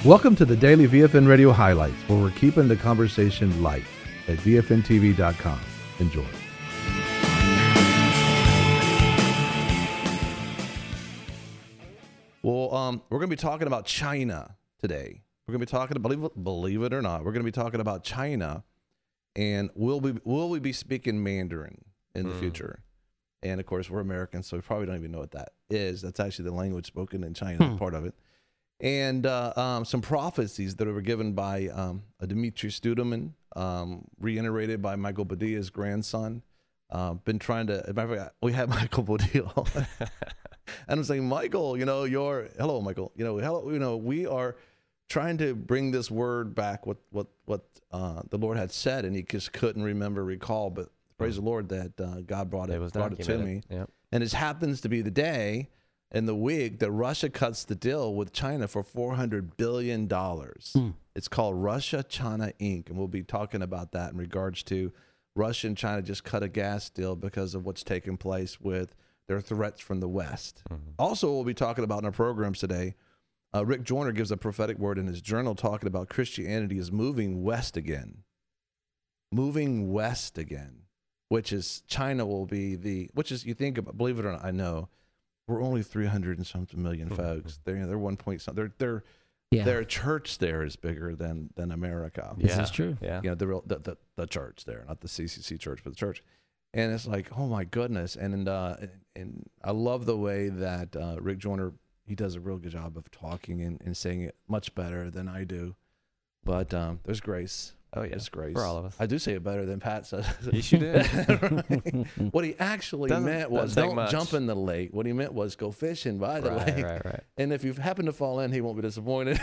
Welcome to the Daily VFN Radio Highlights, where we're keeping the conversation light at VFNTV.com. Enjoy. Well, we're going to be talking about China today. We're going to be talking, believe it or not, we're going to be talking about China, and will we be speaking Mandarin in the future? And of course, we're Americans, so we probably don't even know what that is. That's actually the language spoken in China, part of it. And some prophecies that were given by Dmitry Studeman, reiterated by Michael Badia's grandson. Been trying to, as a matter of fact, we had Michael Badia, and I'm saying, Michael, hello, Michael, we are trying to bring this word back, what the Lord had said, and he just couldn't recall, but praise the Lord that God brought it to me. Yep. And it happens to be the day and the week that Russia cuts the deal with China for $400 billion. It's called Russia-China Inc., and we'll be talking about that in regards to Russia and China just cut a gas deal because of what's taking place with their threats from the West. Also, we'll be talking about in our programs today, Rick Joyner gives a prophetic word in his journal talking about Christianity is moving west again. Moving west again, which is China will be you think about, believe it or not, I know, we're only 300 and something million folks. They're 1 point something. Their church there is bigger than America. Yeah. This is true. Yeah. The church there, not the CCC church, but the church. And it's like, oh my goodness. And I love the way that Rick Joyner, he does a real good job of talking and saying it much better than I do. But there's grace. Oh, yeah. There's grace. For all of us. I do say it better than Pat says. Yes, you did. Right? What he actually meant was don't jump in the lake. What he meant was go fishing by the lake. Right. And if you happen to fall in, he won't be disappointed.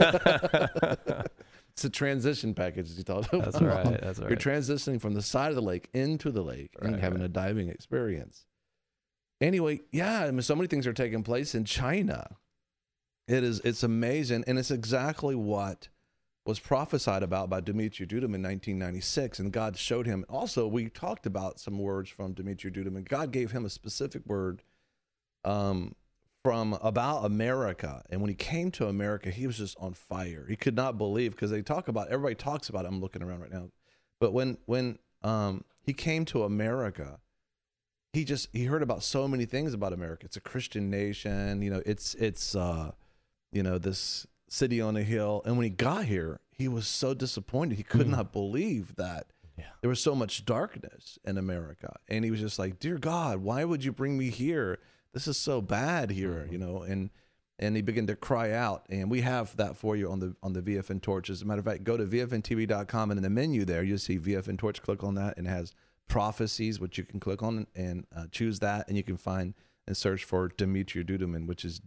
It's a transition package, as you talked about. That's right. You're transitioning from the side of the lake into the lake and having a diving experience. Anyway, yeah, I mean, so many things are taking place in China. It's amazing, and it's exactly what was prophesied about by Dmitry Studeman in 1996, and God showed him. Also, we talked about some words from Dmitry Studeman. God gave him a specific word from about America, and when he came to America, he was just on fire. He could not believe, because everybody talks about it. I'm looking around right now, but when he came to America, he heard about so many things about America. It's a Christian nation, it's this city on a hill. And when he got here, he was so disappointed. He could not believe that there was so much darkness in America. And he was just like, dear God, why would you bring me here? This is so bad here, and he began to cry out. And we have that for you on the VFN Torch. As a matter of fact, go to VFNTV.com, and in the menu there, you'll see VFN Torch. Click on that, and it has prophecies, which you can click on and choose that, and you can find and search for Dmitry Studeman, which is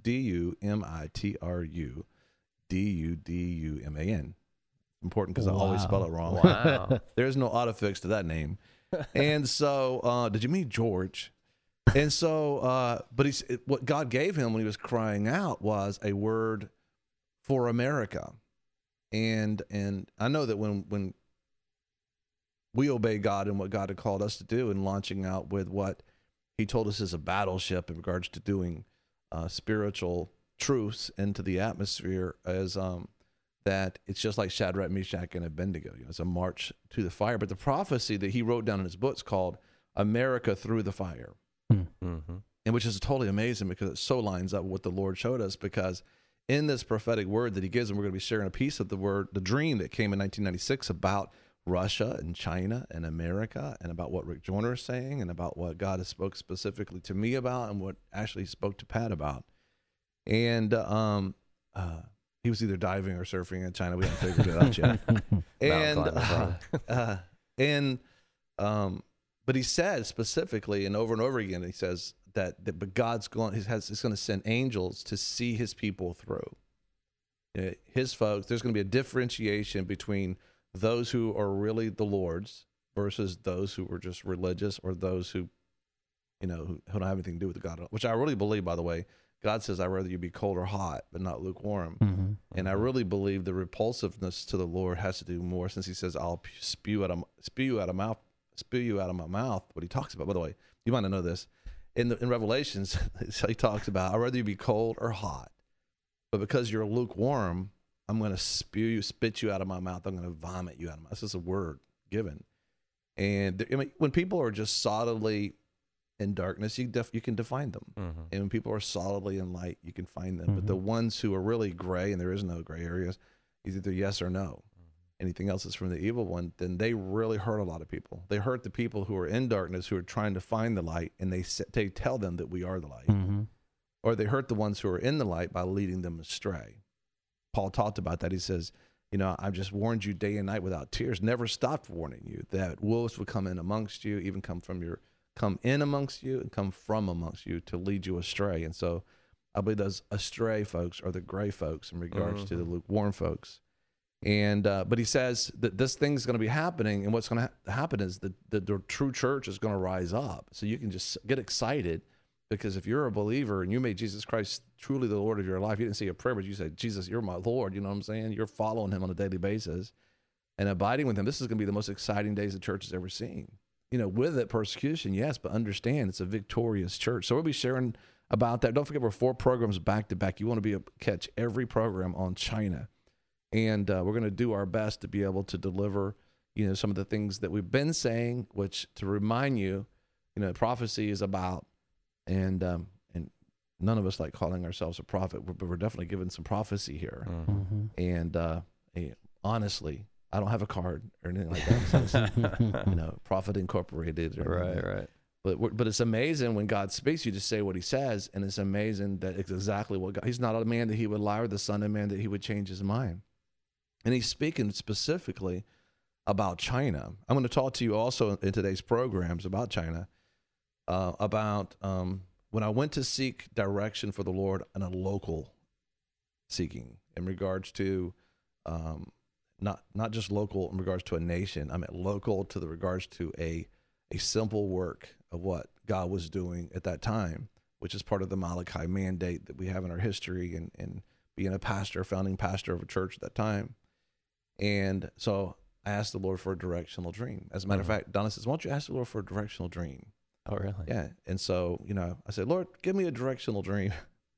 DUMITRU. DUDUMAN. Important because I always spell it wrong. Wow. There's no autofix to that name. And so, did you meet George? And so, but what God gave him when he was crying out was a word for America. And I know that when we obey God and what God had called us to do, and launching out with what he told us is a battleship in regards to doing spiritual truths into the atmosphere, as that it's just like Shadrach, Meshach, and Abednego. It's a march to the fire. But the prophecy that he wrote down in his books called America Through the Fire, and which is totally amazing because it so lines up with what the Lord showed us. Because in this prophetic word that he gives, and we're going to be sharing a piece of the dream that came in 1996 about Russia and China and America, and about what Rick Joyner is saying, and about what God has spoke specifically to me about, and what actually spoke to Pat about. And he was either diving or surfing in China. We haven't figured it out yet. But he said specifically, and over again, he says but God's he's going to send angels to see his people through. His folks. There's going to be a differentiation between those who are really the Lord's versus those who were just religious, or those who don't have anything to do with God, which I really believe, by the way. God says, I'd rather you be cold or hot, but not lukewarm. And I really believe the repulsiveness to the Lord has to do more, since he says, I'll spew you out of my mouth. What he talks about, by the way, you might not know this. In Revelations, he talks about, I'd rather you be cold or hot. But because you're lukewarm, I'm going to spit you out of my mouth. I'm going to vomit you out of my mouth. This is a word given. And I mean, when people are just solidly in darkness, you can define them. Mm-hmm. And when people are solidly in light, you can find them. But the ones who are really gray, and there is no gray areas, is either yes or no. Anything else is from the evil one, then they really hurt a lot of people. They hurt the people who are in darkness, who are trying to find the light, and they tell them that we are the light. Or they hurt the ones who are in the light by leading them astray. Paul talked about that. He says, you know, I've just warned you day and night without tears, never stopped warning you that wolves would come in amongst you, even come in amongst you and come from amongst you to lead you astray. And so I believe those astray folks are the gray folks in regards to the lukewarm folks. And but he says that this thing's going to be happening, and what's going to happen is that the true church is going to rise up. So you can just get excited, because if you're a believer and you made Jesus Christ truly the Lord of your life, you didn't say a prayer, but you said, Jesus, you're my Lord. You know what I'm saying? You're following him on a daily basis and abiding with him. This is going to be the most exciting days the church has ever seen. You know, with it, persecution, yes, but understand it's a victorious church. So we'll be sharing about that. Don't forget, we're 4 programs back to back. You want to be able to catch every program on China. And we're going to do our best to be able to deliver, you know, some of the things that we've been saying, which, to remind you, you know, prophecy is about, and none of us like calling ourselves a prophet, but we're definitely given some prophecy here. And honestly, I don't have a card or anything like that. So you know, Prophet Incorporated. Right. But it's amazing when God speaks, you just say what he says, and it's amazing that it's exactly what God. He's not a man that he would lie, or the son of man that he would change his mind. And he's speaking specifically about China. I'm going to talk to you also in today's programs about China, about when I went to seek direction for the Lord in a local seeking in regards to not just local in regards to a nation. I meant local to the regards to a simple work of what God was doing at that time, which is part of the Malachi mandate that we have in our history, and being a pastor, founding pastor of a church at that time. And so I asked the Lord for a directional dream. As a matter of fact, Donna says, why don't you ask the Lord for a directional dream? Oh, really? Yeah. And so, you know, I said, Lord, give me a directional dream.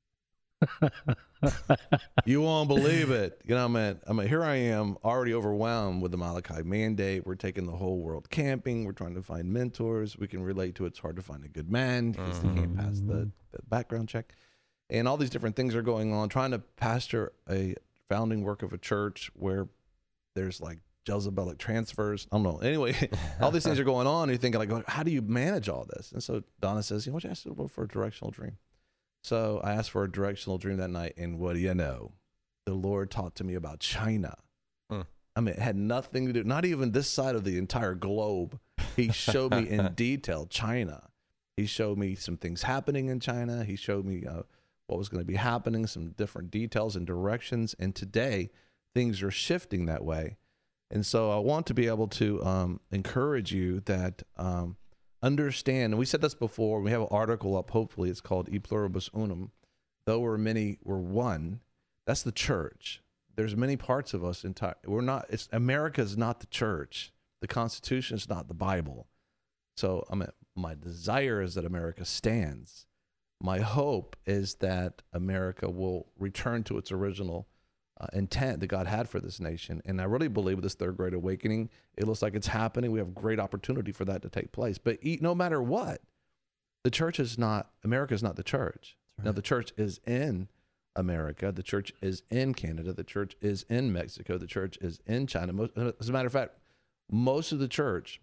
You won't believe it. You know, I mean, here I am already overwhelmed with the Malachi mandate. We're taking the whole world camping. We're trying to find mentors. We can relate to it. It's hard to find a good man because they can't pass the background check. And all these different things are going on, trying to pastor a founding work of a church where there's like Jezebelic transfers. I don't know. Anyway, all these things are going on. And you're thinking, like, how do you manage all this? And so Donna says, you know what, you ask the Lord for a directional dream. So I asked for a directional dream that night, and what do you know? The Lord talked to me about China. I mean, it had nothing to do, not even this side of the entire globe. He showed me in detail China. He showed me some things happening in China. He showed me what was going to be happening, some different details and directions. And today, things are shifting that way. And so I want to be able to encourage you that understand, and we said this before, we have an article up, hopefully it's called E Pluribus Unum, though we're many, we're one. That's the church. There's many parts of us. America is not the church. The Constitution is not the Bible. So my desire is that America stands. My hope is that America will return to its original intent that God had for this nation. And I really believe with this third great awakening, it looks like it's happening. We have great opportunity for that to take place. But no matter what, America is not the church. Right. Now, the church is in America. The church is in Canada. The church is in Mexico. The church is in China. As a matter of fact, most of the church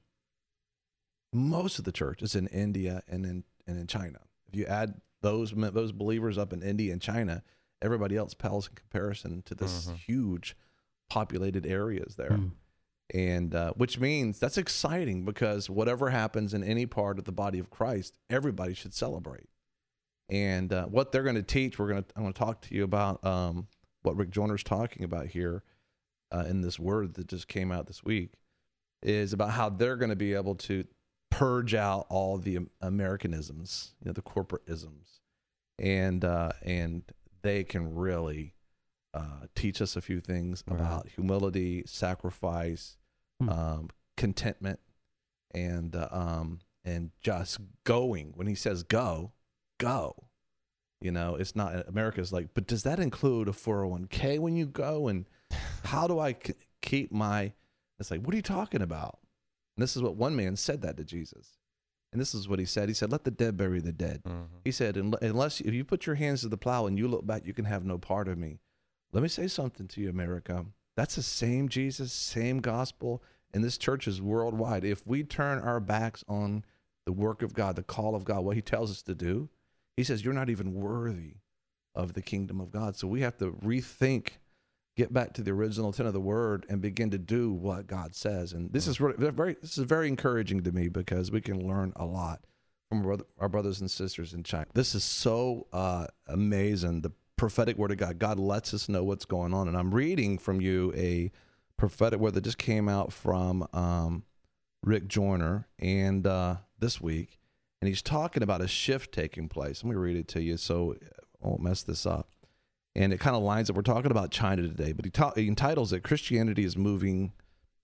is in India and in China. If you add those believers up in India and China, everybody else pales in comparison to this huge populated areas there. And which means that's exciting, because whatever happens in any part of the body of Christ, everybody should celebrate. And what they're going to teach, I'm going to talk to you about what Rick Joyner's talking about here in this word that just came out this week, is about how they're going to be able to purge out all the Americanisms, the corporate isms, and they can really teach us a few things about humility, sacrifice, contentment, and just going. When he says go. It's not, America's like, but does that include a 401k when you go? And How do I keep my, it's like, what are you talking about? And this is what one man said that to Jesus. And this is what he said. He said, let the dead bury the dead. He said, unless if you put your hands to the plow and you look back, you can have no part of me. Let me say something to you, America. That's the same Jesus, same gospel, and this church is worldwide. If we turn our backs on the work of God, the call of God, what he tells us to do, he says, you're not even worthy of the kingdom of God. So we have to rethink, get back to the original intent of the word and begin to do what God says. And this is very encouraging to me because we can learn a lot from our brothers and sisters in China. This is so amazing. The prophetic word of God. God lets us know what's going on. And I'm reading from you a prophetic word that just came out from Rick Joyner and this week. And he's talking about a shift taking place. Let me read it to you so I won't mess this up. And it kind of lines up. We're talking about China today, but he entitles it Christianity is moving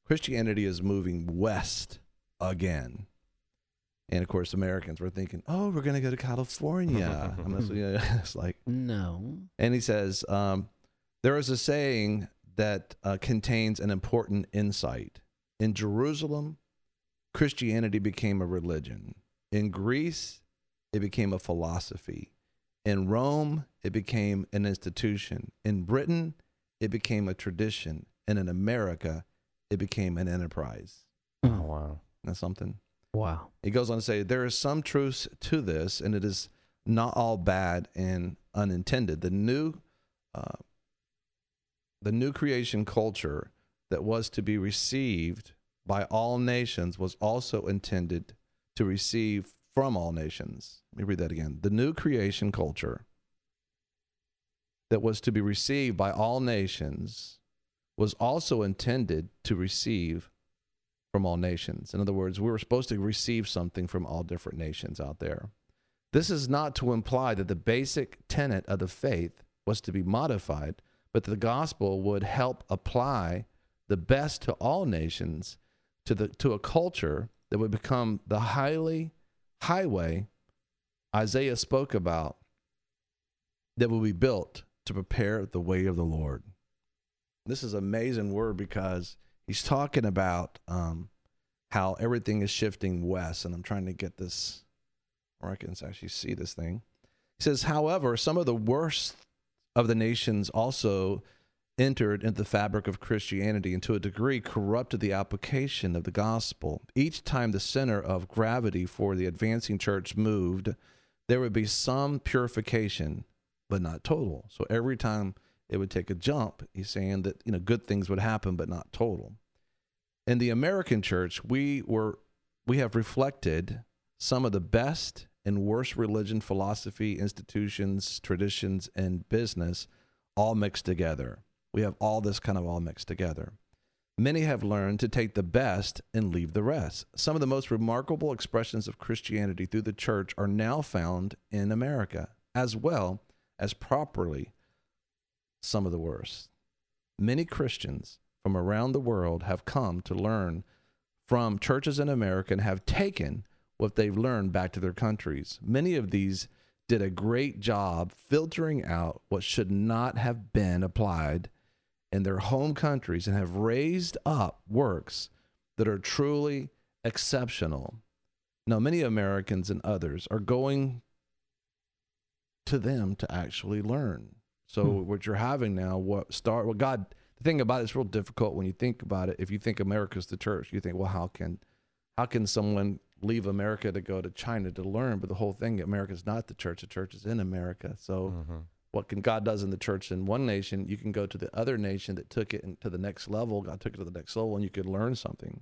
west again. And of course, Americans were thinking, oh, we're going to go to California. It's like, no. And he says, there is a saying that contains an important insight. In Jerusalem, Christianity became a religion. In Greece, it became a philosophy. In Rome, it became an institution. In Britain, it became a tradition. And in America, it became an enterprise. Oh, wow. That's something. Wow. He goes on to say, there is some truth to this, and it is not all bad and unintended. The new creation culture that was to be received by all nations was also intended to receive from all nations. Let me read that again. The new creation culture that was to be received by all nations was also intended to receive from all nations. In other words, we were supposed to receive something from all different nations out there. This is not to imply that the basic tenet of the faith was to be modified, but the gospel would help apply the best to all nations to a culture that would become the highway Isaiah spoke about that will be built to prepare the way of the Lord. This is an amazing word because he's talking about how everything is shifting west, and I'm trying to get this where I can actually see this thing. He says, however, some of the worst of the nations also entered into the fabric of Christianity and to a degree corrupted the application of the gospel. Each time the center of gravity for the advancing church moved, there would be some purification, but not total. So every time it would take a jump, he's saying that, good things would happen, but not total. In the American church, we have reflected some of the best and worst religion, philosophy, institutions, traditions, and business all mixed together. We have all this kind of all mixed together. Many have learned to take the best and leave the rest. Some of the most remarkable expressions of Christianity through the church are now found in America, as well as properly some of the worst. Many Christians from around the world have come to learn from churches in America and have taken what they've learned back to their countries. Many of these did a great job filtering out what should not have been applied in their home countries and have raised up works that are truly exceptional. Now, many Americans and others are going to them to actually learn. So what you're having now, God, the thing about it's real difficult when you think about it. If you think America's the church, you think, well, how can someone leave America to go to China to learn? But the whole thing, America's not the church is in America. So what God does in the church in one nation, you can go to the other nation that took it to the next level. God took it to the next level, and you could learn something.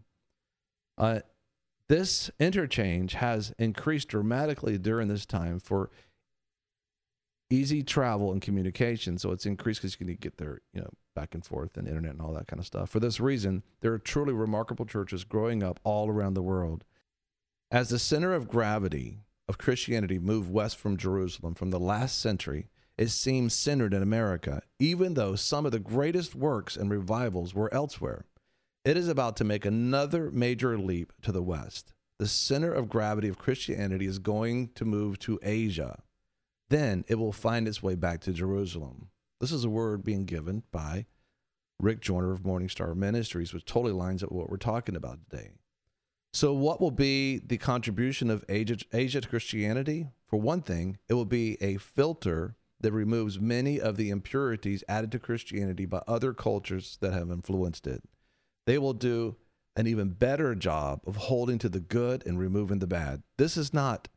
This interchange has increased dramatically during this time for easy travel and communication. So it's increased because you can get there, back and forth and internet and all that kind of stuff. For this reason, there are truly remarkable churches growing up all around the world. As the center of gravity of Christianity moved west from Jerusalem from the last century, it seems centered in America, even though some of the greatest works and revivals were elsewhere. It is about to make another major leap to the west. The center of gravity of Christianity is going to move to Asia. Then it will find its way back to Jerusalem. This is a word being given by Rick Joyner of Morningstar Ministries, which totally lines up with what we're talking about today. So what will be the contribution of Asia to Christianity? For one thing, it will be a filter that removes many of the impurities added to Christianity by other cultures that have influenced it. They will do an even better job of holding to the good and removing the bad. This is not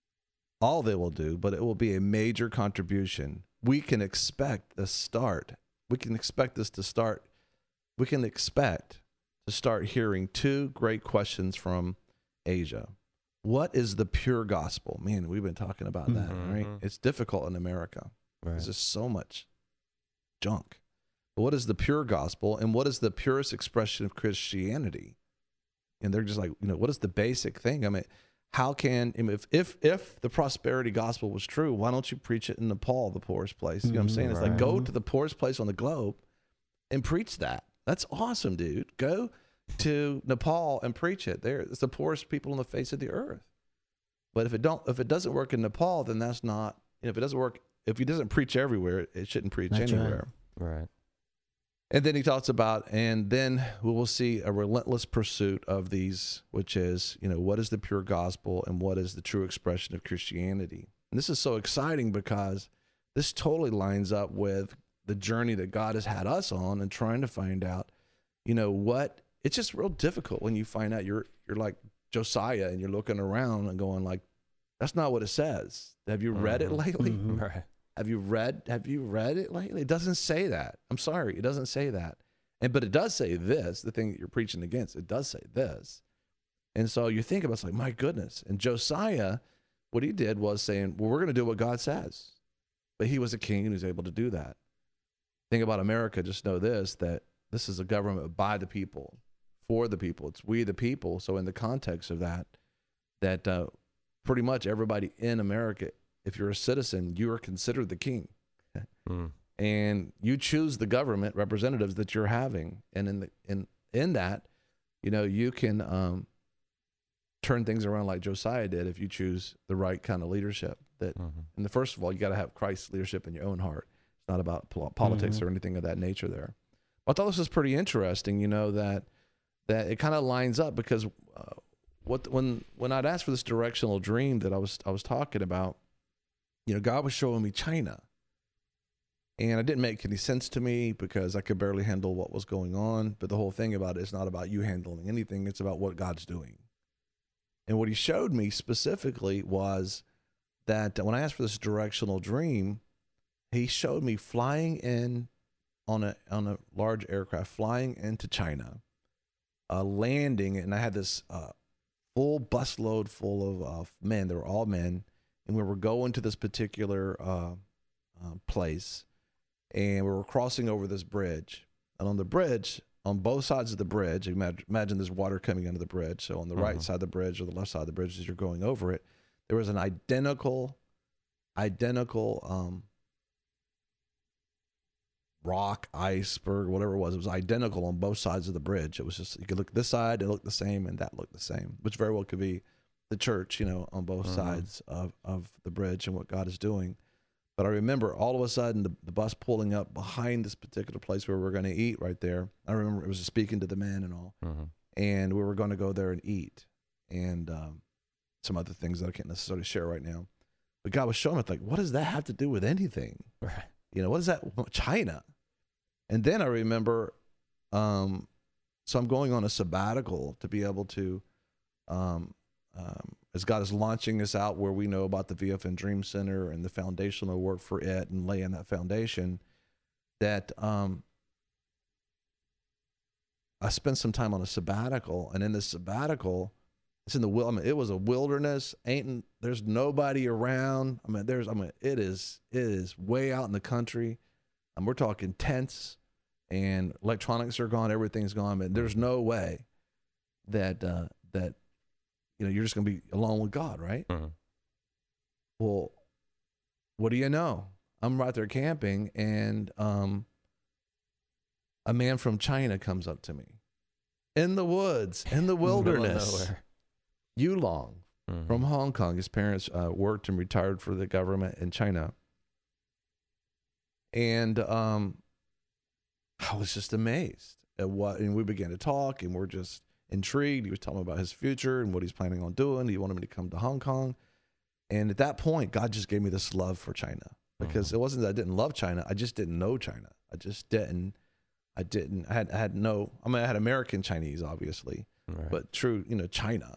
all they will do, but it will be a major contribution. We can expect the start. We can expect this to start. We can expect to start hearing two great questions from Asia. What is the pure gospel? Man, we've been talking about that, right? It's difficult in America. Right. There's just so much junk. But what is the pure gospel, and what is the purest expression of Christianity? And they're just like, what is the basic thing? I mean, how can, if the prosperity gospel was true, why don't you preach it in Nepal, the poorest place? You know what I'm saying? It's like, go to the poorest place on the globe and preach that. That's awesome, dude. Go to Nepal and preach it. It's the poorest people on the face of the earth. But if it doesn't work in Nepal, then that's not, if it doesn't work, if he doesn't preach everywhere, it shouldn't preach anywhere. Right. And then he talks about, and then we will see a relentless pursuit of these, which is, what is the pure gospel and what is the true expression of Christianity? And this is so exciting because this totally lines up with the journey that God has had us on and trying to find out, what, it's just real difficult when you find out you're like Josiah and you're looking around and going like, that's not what it says. Have you read it lately? Right. Have you read it lately? It doesn't say that. I'm sorry. It doesn't say that. But it does say this, the thing that you're preaching against, it does say this. And so you think about it, it's like, my goodness. And Josiah, what he did was saying, well, we're going to do what God says. But he was a king and he was able to do that. Think about America, just know this, that this is a government by the people, for the people. It's we the people. So in the context of that pretty much everybody in America, if you're a citizen, you are considered the king. And you choose the government representatives that you're having. And in that, you can turn things around like Josiah did if you choose the right kind of leadership. And first of all, you got to have Christ's leadership in your own heart. It's not about politics or anything of that nature there. I thought this was pretty interesting, that it kind of lines up because when I'd asked for this directional dream that I was talking about, God was showing me China. And it didn't make any sense to me because I could barely handle what was going on. But the whole thing about it is not about you handling anything. It's about what God's doing. And what he showed me specifically was that when I asked for this directional dream, he showed me flying in on a large aircraft, flying into China, landing. And I had this full busload full of men. They were all men. And we were going to this particular place, and we were crossing over this bridge. And on the bridge, on both sides of the bridge, imagine there's water coming into the bridge. So on the right side of the bridge or the left side of the bridge as you're going over it, there was an identical rock, iceberg, whatever it was identical on both sides of the bridge. It was just, you could look this side, it looked the same, and that looked the same, which very well could be the church, on both sides of the bridge and what God is doing. But I remember all of a sudden the bus pulling up behind this particular place where we were going to eat right there. I remember it was speaking to the men and all, and we were going to go there and eat, and some other things that I can't necessarily share right now. But God was showing me, like, what does that have to do with anything? Right. What is that? China. And then I remember, so I'm going on a sabbatical to be able to, as God is launching us out where we know about the VFN Dream Center and the foundational work for it and laying that foundation, that I spent some time on a sabbatical. And in this sabbatical, it's in the it was a wilderness. There's nobody around. It is way out in the country. We're talking tents and electronics are gone. Everything's gone. But there's no way that you're just going to be alone with God, right? Well, what do you know? I'm right there camping, and a man from China comes up to me in the woods, in the wilderness. Yulong from Hong Kong. His parents worked and retired for the government in China. And I was just amazed at what, and we began to talk, and we're just intrigued. He was telling me about his future and what he's planning on doing. He wanted me to come to Hong Kong. And at that point, God just gave me this love for China, because it wasn't that I didn't love China. I just didn't know China. I had American Chinese, obviously, Right. but true, China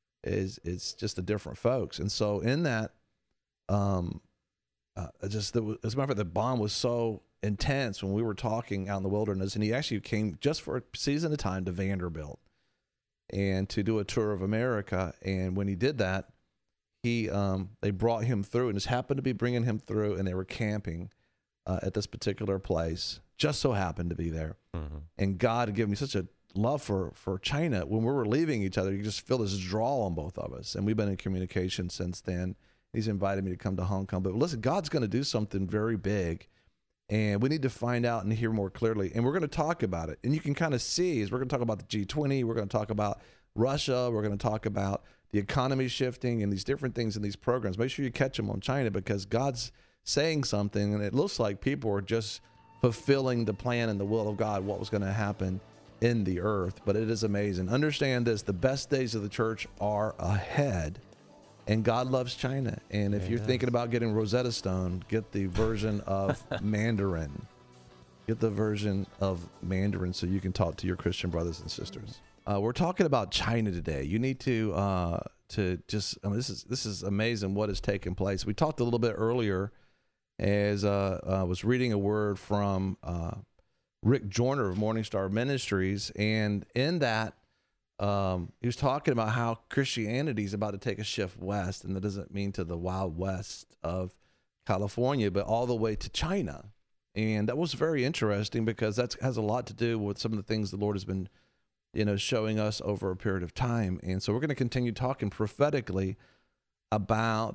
it's just the different folks. And so in that, as a matter of fact, the bond was so intense when we were talking out in the wilderness, and he actually came just for a season of time to Vanderbilt and to do a tour of America. And when he did that, they brought him through, and just happened to be bringing him through, and they were camping at this particular place, just so happened to be there. Mm-hmm. And God had given me such a love for China. When we were leaving each other, you just feel this draw on both of us, and we've been in communication since then. He's invited me to come to Hong Kong. But listen, God's going to do something very big, and we need to find out and hear more clearly. And we're going to talk about it. And you can kind of see, as we're going to talk about the G20, we're going to talk about Russia, we're going to talk about the economy shifting and these different things in these programs. Make sure you catch them on China, because God's saying something, and it looks like people are just fulfilling the plan and the will of God, what was going to happen in the earth. But it is amazing. Understand this: the best days of the church are ahead, and God loves China. And if you're thinking about getting Rosetta Stone, get the version of Mandarin. Get the version of Mandarin so you can talk to your Christian brothers and sisters. We're talking about China today. You need to just, this is amazing what has taken place. We talked a little bit earlier as I was reading a word from Rick Joyner of Morning Star Ministries, and in that he was talking about how Christianity is about to take a shift west, and that doesn't mean to the wild west of California, but all the way to China. And that was very interesting, because that has a lot to do with some of the things the Lord has been showing us over a period of time. And so we're going to continue talking prophetically about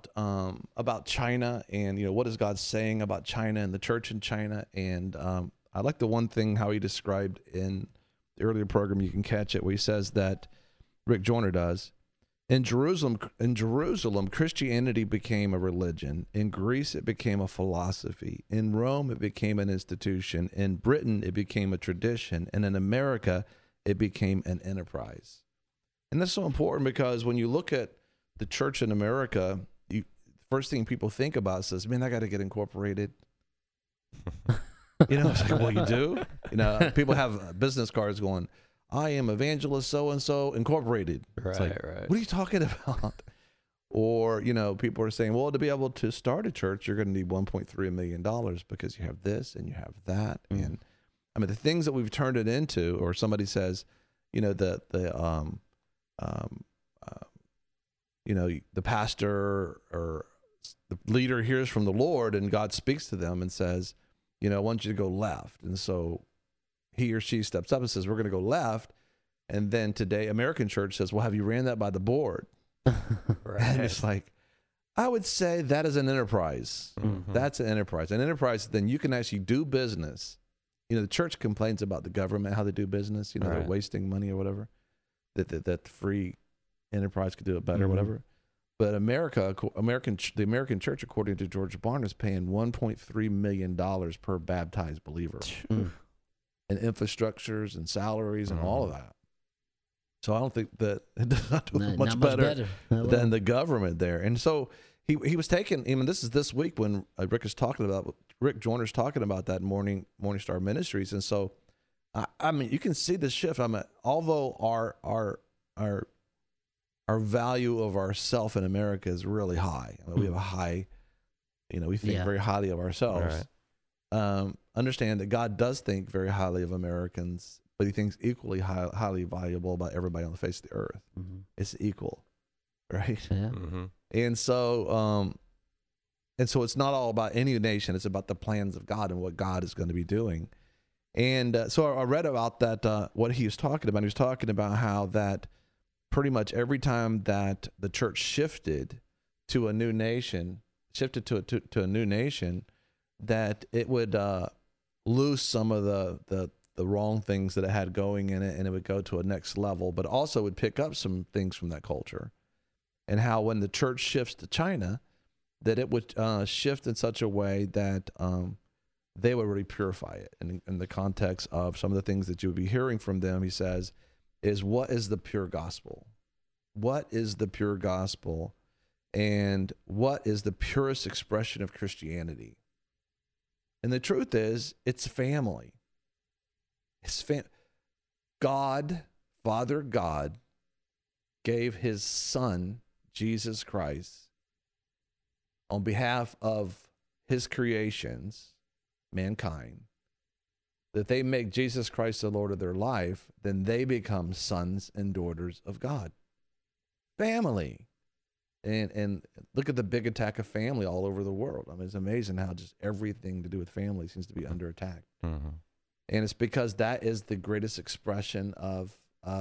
China, and what is God saying about China and the church in China. And I like the one thing how he described in the earlier program. You can catch it, where he says that Rick Joyner does. In Jerusalem, Christianity became a religion. In Greece, it became a philosophy. In Rome, it became an institution. In Britain, it became a tradition. And in America, it became an enterprise. And that's so important, because when you look at the church in America, the first thing people think about says, man, I got to get incorporated. It's like, well, you do? People have business cards going, I am evangelist so-and-so incorporated. Right, it's like, right. what are you talking about? Or, people are saying, well, to be able to start a church, you're going to need $1.3 million, because you have this and you have that. Mm. And I mean, the things that we've turned it into, or somebody says, the pastor or the leader hears from the Lord, and God speaks to them and says, I want you to go left. And so he or she steps up and says, we're going to go left. And then today, American church says, well, have you ran that by the board? Right. And it's like, I would say that is an enterprise. Mm-hmm. That's an enterprise. An enterprise, then you can actually do business. The church complains about the government, how they do business. They're Right. wasting money or whatever. That free enterprise could do it better, Mhm. whatever. But the American church, according to George Barna, is paying $1.3 million per baptized believer Mm. in infrastructures and salaries and all of Mm-hmm. that. So I don't think that it does not do Not much better Not than well. the government there. And so he was taking, this is this week when Rick Joyner's talking about that in Morning Star Ministries. And so, I mean, you can see the shift. Although our value of ourself in America is really high. We have a high, we think Yeah. very highly of ourselves. Right. Understand that God does think very highly of Americans, but he thinks equally highly valuable about everybody on the face of the earth. Mhm. It's equal, right? Yeah. Mm-hmm. And so it's not all about any nation. It's about the plans of God and what God is going to be doing. And so I read about that, what he was talking about. He was talking about how that pretty much every time that the church shifted to a new nation, that it would lose some of the wrong things that it had going in it, and it would go to a next level, but also would pick up some things from that culture. And how when the church shifts to China, that it would shift in such a way that they would really purify it. And in the context of some of the things that you would be hearing from them, he says, is what is the pure gospel? What is the pure gospel? And what is the purest expression of Christianity? And the truth is, it's family. It's God, Father God, gave his son, Jesus Christ, on behalf of his creations, mankind, that they make Jesus Christ the Lord of their life, then they become sons and daughters of God. Family. And look at the big attack of family all over the world. I mean, it's amazing how just everything to do with family seems to be under attack. Mm-hmm. And it's because that is the greatest expression of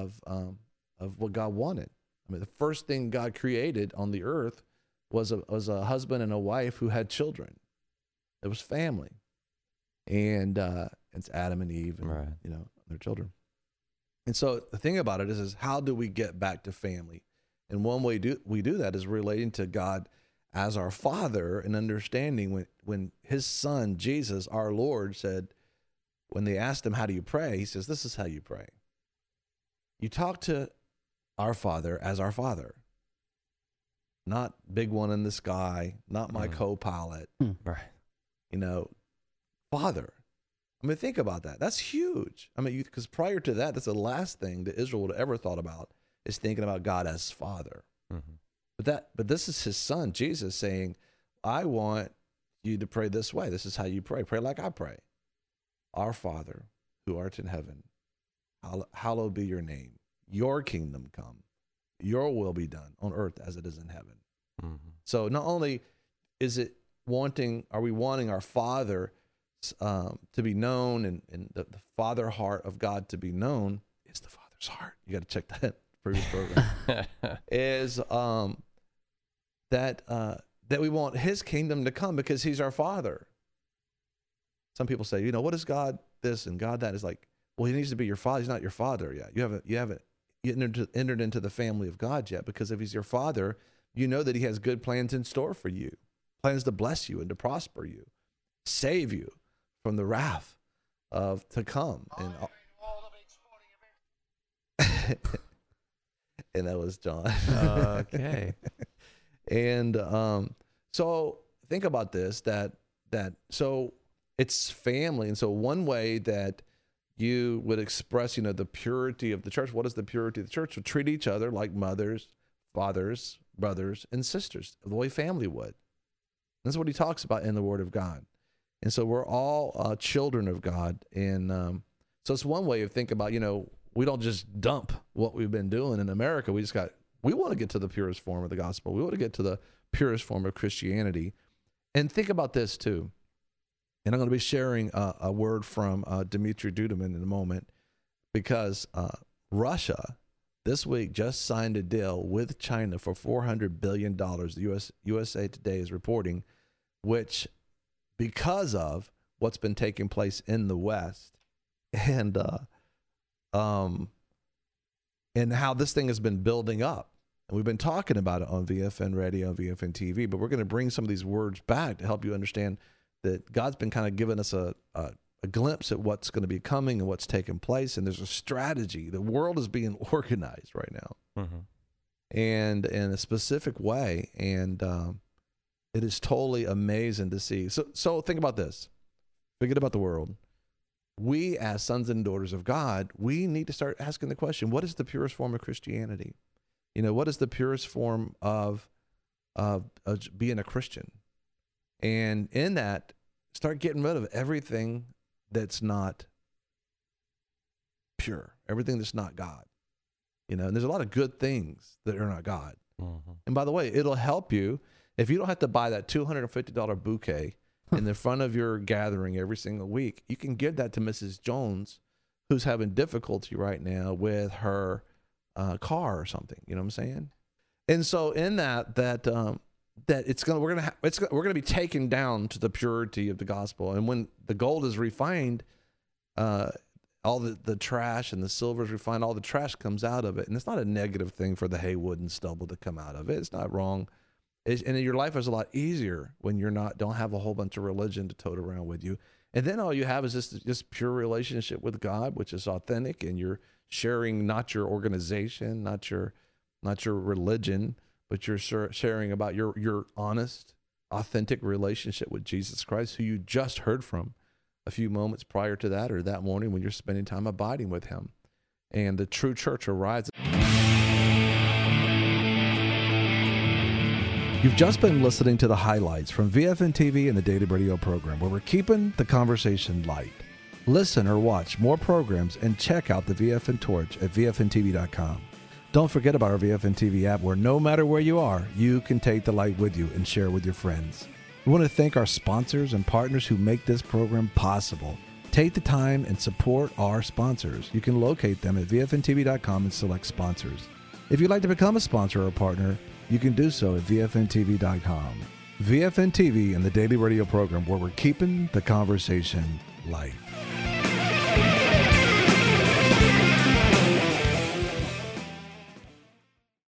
what God wanted. I mean, the first thing God created on the earth was a husband and a wife who had children. It was family, and it's Adam and Eve, and Right. their children. And so the thing about it is how do we get back to family? And one way we do that is relating to God as our Father and understanding when his son, Jesus, our Lord, said, when they asked him, how do you pray? He says, this is how you pray. You talk to our Father as our Father, not big one in the sky, not my co-pilot, Right. Father. I mean, think about that. That's huge. I mean, because prior to that, that's the last thing that Israel would have ever thought about, is thinking about God as Father. Mm-hmm. But this is his son, Jesus, saying, I want you to pray this way. This is how you pray. Pray like I pray. Our Father, who art in heaven, hallowed be your name. Your kingdom come. Your will be done on earth as it is in heaven. Mm-hmm. So not only are we wanting our Father to be known and the Father heart of God to be known, is the Father's heart. You got to check that previous program. Is that we want his kingdom to come because he's our Father. Some people say, what is God this and God that? Is like, well, he needs to be your Father. He's not your Father yet. You haven't entered into the family of God yet, because if he's your Father, you know that he has good plans in store for you, plans to bless you and to prosper you, save you from the wrath to come. And that was John. Okay. And so think about this, so it's family. And so one way that you would express, the purity of the church. What is the purity of the church? To treat each other like mothers, fathers, brothers, and sisters, the way family would. That's what he talks about in the Word of God. And so we're all children of God. And so it's one way of thinking about, we don't just dump what we've been doing in America. We want to get to the purest form of the gospel. We want to get to the purest form of Christianity. And think about this too. And I'm going to be sharing a word from Dmitry Duduman in a moment, because Russia this week just signed a deal with China for $400 billion. The USA Today is reporting, which because of what's been taking place in the West and how this thing has been building up. And we've been talking about it on VFN Radio, VFN TV, but we're going to bring some of these words back to help you understand that God's been kind of giving us a glimpse at what's going to be coming and what's taking place. And there's a strategy. The world is being organized right now, and in a specific way. And it is totally amazing to see. So think about this. Forget about the world. We, as sons and daughters of God, we need to start asking the question, what is the purest form of Christianity? What is the purest form of being a Christian? And in that, start getting rid of everything that's not pure, everything that's not God. And there's a lot of good things that are not God. Mm-hmm. And by the way, it'll help you if you don't have to buy that $250 bouquet in the front of your gathering every single week. You can give that to Mrs. Jones, who's having difficulty right now with her car or something. You know what I'm saying? And so in that we're gonna be taken down to the purity of the gospel. And when the gold is refined, all the trash and the silver is refined, all the trash comes out of it. And it's not a negative thing for the hay, wood, and stubble to come out of it. It's not wrong And your life is a lot easier when you're don't have a whole bunch of religion to tote around with you. And then all you have is this pure relationship with God, which is authentic, and you're sharing not your organization, not your religion, but you're sharing about your honest, authentic relationship with Jesus Christ, who you just heard from a few moments prior to that, or that morning when you're spending time abiding with him. And the true church arises. You've just been listening to the highlights from VFN TV and the Daily Radio program, where we're keeping the conversation light. Listen or watch more programs and check out the VFN Torch at VFNTV.com. Don't forget about our VFN TV app, where no matter where you are, you can take the light with you and share with your friends. We want to thank our sponsors and partners who make this program possible. Take the time and support our sponsors. You can locate them at VFNTV.com and select sponsors. If you'd like to become a sponsor or a partner, you can do so at VFNTV.com. VFN TV and the Daily Radio program, where we're keeping the conversation light.